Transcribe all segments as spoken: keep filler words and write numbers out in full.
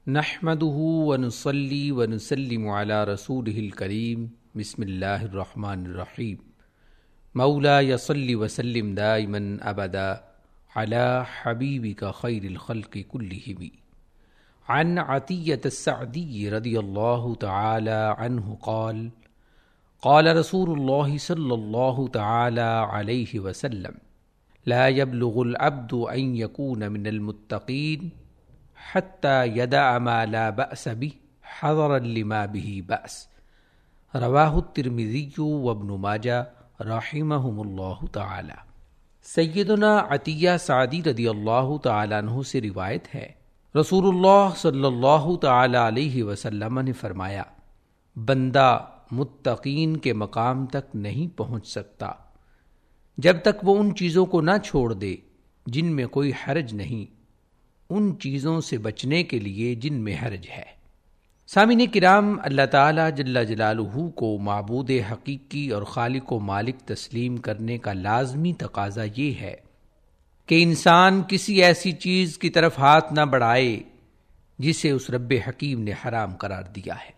نحمده ونصلي ونسلم على رسوله الكريم بسم الله الرحمن الرحيم مولاي صل وسلم دائما ابدا على حبيبك خير الخلق كلهم. عن عطية السعدي رضي الله تعالى عنه قال قال رسول الله صلى الله تعالى عليه وسلم لا يبلغ العبد أن يكون من المتقين حتى يدع ما لا بأس به حذرا لما به بأس. رواہ الترمذی وابن ماجہ رحمہم اللہ تعالی. سیدنا عطیہ سعدی رضی اللہ تعالی عنہ سے روایت ہے، رسول اللہ صلی اللہ تعالی علیہ وسلم نے فرمایا، بندہ متقین کے مقام تک نہیں پہنچ سکتا جب تک وہ ان چیزوں کو نہ چھوڑ دے جن میں کوئی حرج نہیں، ان چیزوں سے بچنے کے لیے جن میں حرج ہے. سامعین کرام، اللہ تعالی جل جلالہ کو معبود حقیقی اور خالق و مالک تسلیم کرنے کا لازمی تقاضا یہ ہے کہ انسان کسی ایسی چیز کی طرف ہاتھ نہ بڑھائے جسے اس رب حکیم نے حرام قرار دیا ہے،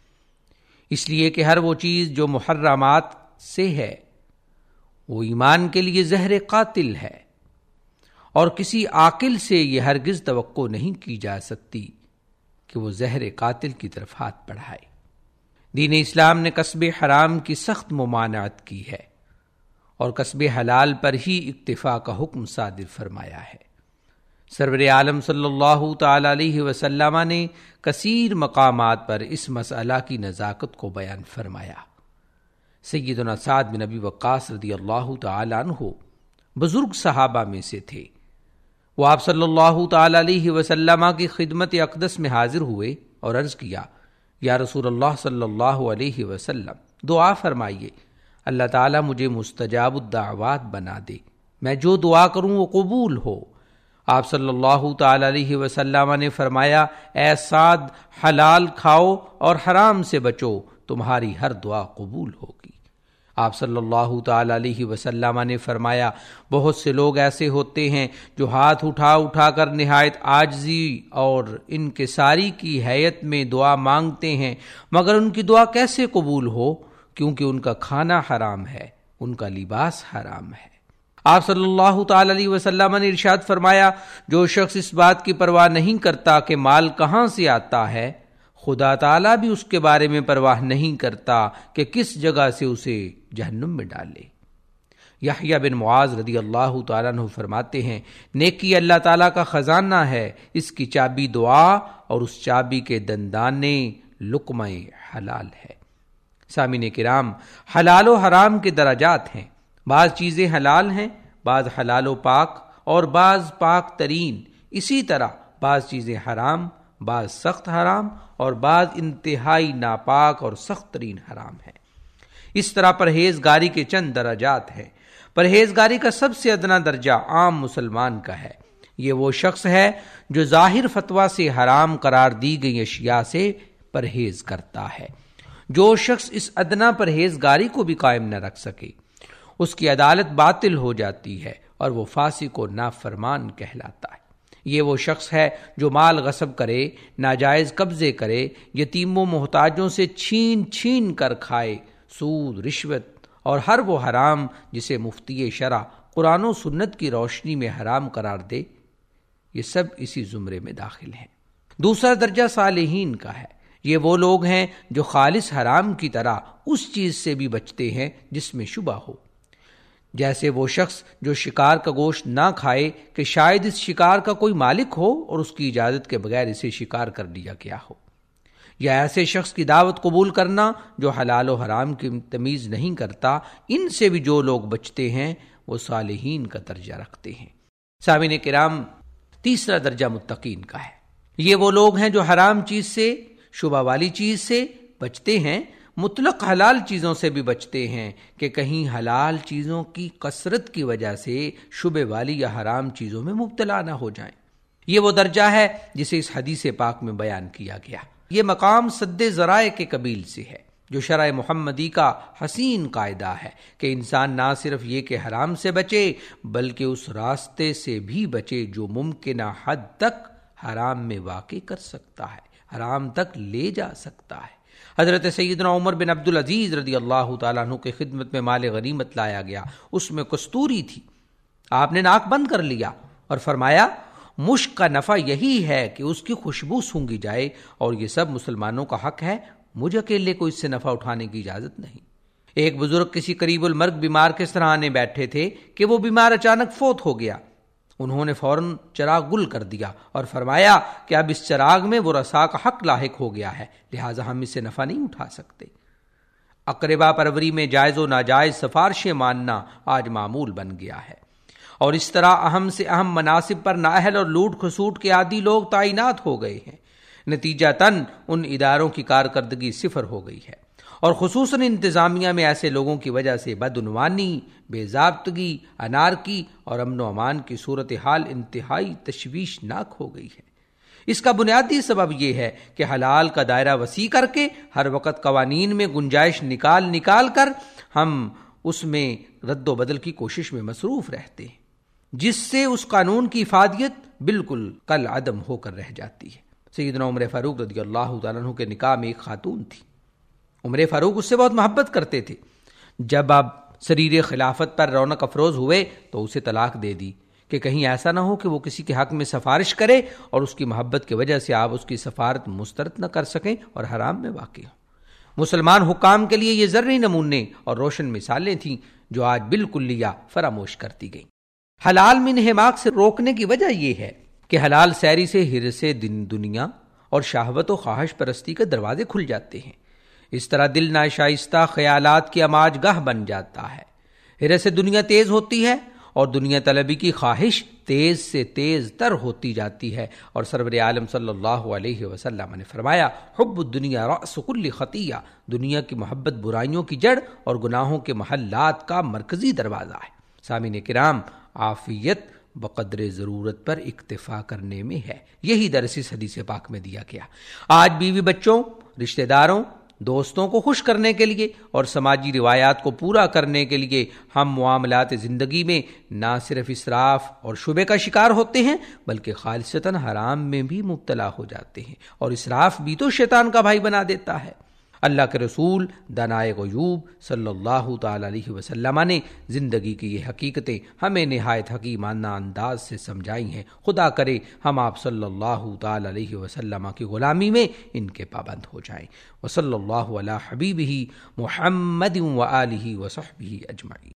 اس لیے کہ ہر وہ چیز جو محرمات سے ہے وہ ایمان کے لیے زہر قاتل ہے، اور کسی عاقل سے یہ ہرگز توقع نہیں کی جا سکتی کہ وہ زہر قاتل کی طرف ہاتھ بڑھائے. دین اسلام نے کسب حرام کی سخت ممانعت کی ہے اور کسب حلال پر ہی اکتفا کا حکم صادر فرمایا ہے. سرور عالم صلی اللہ تعالی علیہ وسلم نے کثیر مقامات پر اس مسئلہ کی نزاکت کو بیان فرمایا. سیدنا سعد بن ابی وقاص رضی اللہ تعالی عنہ بزرگ صحابہ میں سے تھے. وہ آپ صلی اللہ تعالی علیہ وسلم کی خدمت اقدس میں حاضر ہوئے اور عرض کیا، یا رسول اللہ صلی اللہ علیہ وسلم، دعا فرمائیے، اللہ تعالیٰ مجھے مستجاب الدعوات بنا دے، میں جو دعا کروں وہ قبول ہو. آپ صلی اللہ تعالی علیہ وسلم نے فرمایا، اے سعد، حلال کھاؤ اور حرام سے بچو، تمہاری ہر دعا قبول ہوگی. آپ صلی اللہ تعالی علیہ وسلم نے فرمایا، بہت سے لوگ ایسے ہوتے ہیں جو ہاتھ اٹھا اٹھا کر نہایت عاجزی اور انکساری کی حیت میں دعا مانگتے ہیں، مگر ان کی دعا کیسے قبول ہو؟ کیونکہ ان کا کھانا حرام ہے، ان کا لباس حرام ہے. آپ صلی اللہ تعالی علیہ وسلم نے ارشاد فرمایا، جو شخص اس بات کی پرواہ نہیں کرتا کہ مال کہاں سے آتا ہے، خدا تعالیٰ بھی اس کے بارے میں پرواہ نہیں کرتا کہ کس جگہ سے اسے جہنم میں ڈالے. یحییٰ بن معاذ رضی اللہ تعالیٰ عنہ فرماتے ہیں، نیکی اللہ تعالیٰ کا خزانہ ہے، اس کی چابی دعا اور اس چابی کے دندانے لقمہ حلال ہے. سامعین کرام، حلال و حرام کے درجات ہیں. بعض چیزیں حلال ہیں، بعض حلال و پاک اور بعض پاک ترین. اسی طرح بعض چیزیں حرام، بعض سخت حرام اور بعض انتہائی ناپاک اور سخت ترین حرام ہیں. اس طرح پرہیزگاری کے چند درجات ہیں. پرہیزگاری کا سب سے ادنا درجہ عام مسلمان کا ہے. یہ وہ شخص ہے جو ظاہر فتویٰ سے حرام قرار دی گئی اشیاء سے پرہیز کرتا ہے. جو شخص اس ادنا پرہیزگاری کو بھی قائم نہ رکھ سکے، اس کی عدالت باطل ہو جاتی ہے اور وہ فاسق و نافرمان کہلاتا ہے. یہ وہ شخص ہے جو مال غصب کرے، ناجائز قبضے کرے، یتیموں محتاجوں سے چھین چھین کر کھائے، سود، رشوت اور ہر وہ حرام جسے مفتی شرع قرآن و سنت کی روشنی میں حرام قرار دے. یہ سب اسی زمرے میں داخل ہیں. دوسرا درجہ صالحین کا ہے. یہ وہ لوگ ہیں جو خالص حرام کی طرح اس چیز سے بھی بچتے ہیں جس میں شبہ ہو. جیسے وہ شخص جو شکار کا گوشت نہ کھائے کہ شاید اس شکار کا کوئی مالک ہو اور اس کی اجازت کے بغیر اسے شکار کر لیا گیا ہو. یا ایسے شخص کی دعوت قبول کرنا جو حلال و حرام کی تمیز نہیں کرتا. ان سے بھی جو لوگ بچتے ہیں وہ صالحین کا درجہ رکھتے ہیں. سامعین کرام، تیسرا درجہ متقین کا ہے. یہ وہ لوگ ہیں جو حرام چیز سے، شبہ والی چیز سے بچتے ہیں، مطلق حلال چیزوں سے بھی بچتے ہیں کہ کہیں حلال چیزوں کی کثرت کی وجہ سے شبہ والی یا حرام چیزوں میں مبتلا نہ ہو جائیں. یہ وہ درجہ ہے جسے اس حدیث پاک میں بیان کیا گیا. یہ مقام سد ذرائع کے قبیل سے ہے جو شرع محمدی کا حسین قاعدہ ہے کہ انسان نہ صرف یہ کہ حرام سے بچے بلکہ اس راستے سے بھی بچے جو ممکنہ حد تک حرام میں واقع کر سکتا ہے، حرام تک لے جا سکتا ہے۔ حضرت سیدنا عمر بن عبدالعزیز رضی اللہ تعالیٰ عنہ کے خدمت میں مال غنیمت لایا گیا، اس میں کستوری تھی۔ آپ نے ناک بند کر لیا اور فرمایا مشک کا نفع یہی ہے کہ اس کی خوشبو سونگھی جائے، اور یہ سب مسلمانوں کا حق ہے، مجھ اکیلے کو اس سے نفع اٹھانے کی اجازت نہیں۔ ایک بزرگ کسی قریب المرگ بیمار کے سرانے بیٹھے تھے کہ وہ بیمار اچانک فوت ہو گیا۔ انہوں نے فوراً چراغ گل کر دیا اور فرمایا کہ اب اس چراغ میں وہ رسا کا حق لاحق ہو گیا ہے، لہٰذا ہم اس سے نفع نہیں اٹھا سکتے۔ اقربا پروری میں جائز و ناجائز سفارشیں ماننا آج معمول بن گیا ہے، اور اس طرح اہم سے اہم مناصب پر نااہل اور لوٹ کھسوٹ کے عادی لوگ تعینات ہو گئے ہیں۔ نتیجتاً ان اداروں کی کارکردگی صفر ہو گئی ہے، اور خصوصاً انتظامیہ میں ایسے لوگوں کی وجہ سے بدعنوانی، بے ضابطگی، انارکی اور امن و امان کی صورتحال انتہائی تشویشناک ہو گئی ہے۔ اس کا بنیادی سبب یہ ہے کہ حلال کا دائرہ وسیع کر کے ہر وقت قوانین میں گنجائش نکال نکال کر ہم اس میں رد و بدل کی کوشش میں مصروف رہتے ہیں، جس سے اس قانون کی افادیت بالکل کل عدم ہو کر رہ جاتی ہے۔ سیدنا عمر فاروق رضی اللہ تعالیٰ عنہ کے نکاح میں ایک خاتون تھی۔ عمر فاروق اس سے بہت محبت کرتے تھے۔ جب آپ سریر خلافت پر رونق افروز ہوئے تو اسے طلاق دے دی کہ کہیں ایسا نہ ہو کہ وہ کسی کے حق میں سفارش کرے اور اس کی محبت کی وجہ سے آپ اس کی سفارت مسترد نہ کر سکیں اور حرام میں واقع ہوں۔ مسلمان حکام کے لیے یہ ذرّی نمونے اور روشن مثالیں تھیں جو آج بالکلیہ فراموش کرتی گئیں۔ حلال من حماق سے روکنے کی وجہ یہ ہے کہ حلال سیری سے ہرس دن دنیا اور شہوت و خواہش پرستی کے دروازے کھل جاتے ہیں۔ اس طرح دل ناشائستہ خیالات کی اماج گاہ بن جاتا ہے، ہرس دنیا تیز ہوتی ہے اور دنیا طلبی کی خواہش تیز سے تیز تر ہوتی جاتی ہے، اور سرور عالم صلی اللہ علیہ وسلم نے فرمایا حب الدنیا رأس کل خطیہ، دنیا کی محبت برائیوں کی جڑ اور گناہوں کے محلات کا مرکزی دروازہ ہے۔ سامعین کرام، عافیت بقدر ضرورت پر اکتفا کرنے میں ہے، یہی درس اس حدیث پاک میں دیا گیا۔ آج بیوی بچوں، رشتہ داروں، دوستوں کو خوش کرنے کے لیے اور سماجی روایات کو پورا کرنے کے لیے ہم معاملات زندگی میں نہ صرف اسراف اور شبہ کا شکار ہوتے ہیں بلکہ خالصتاً حرام میں بھی مبتلا ہو جاتے ہیں، اور اسراف بھی تو شیطان کا بھائی بنا دیتا ہے۔ اللہ کے رسول دانائے غیوب صلی اللہ تعالی علیہ وسلم نے زندگی کی یہ حقیقتیں ہمیں نہایت حکیمانہ انداز سے سمجھائی ہیں۔ خدا کرے ہم آپ صلی اللہ تعالی علیہ وسلم کی غلامی میں ان کے پابند ہو جائیں۔ وصلی اللہ علی حبیبہ محمد وآلہ وصحبہ اجمعین۔